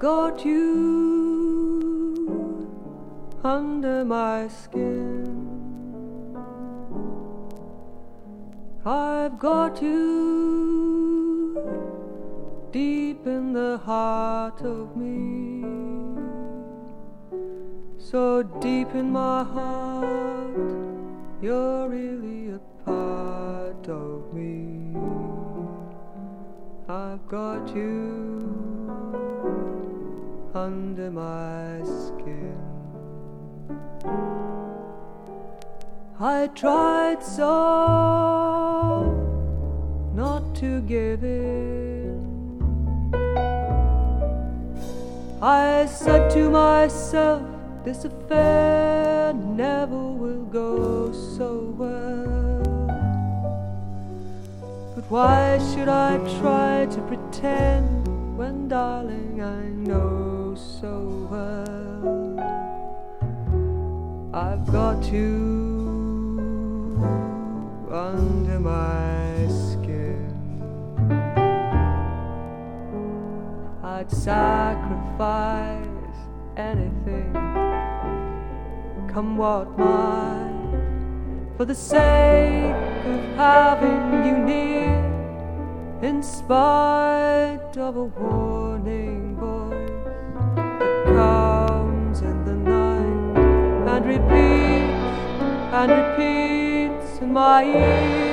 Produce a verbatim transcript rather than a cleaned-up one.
got you under my skin. I've got you deep in the heart of me, so deep in my heart, you're really a part of me. I've got you under my skin. I tried so not to give in. I said to myself, this affair never will go so well. But why should I try to pretend when, darling, I know so well I've got you under my skin. I'd sacrifice anything, come what might, for the sake of having you near, in spite of a warning voice that comes in the night and repeats and repeats in my ear.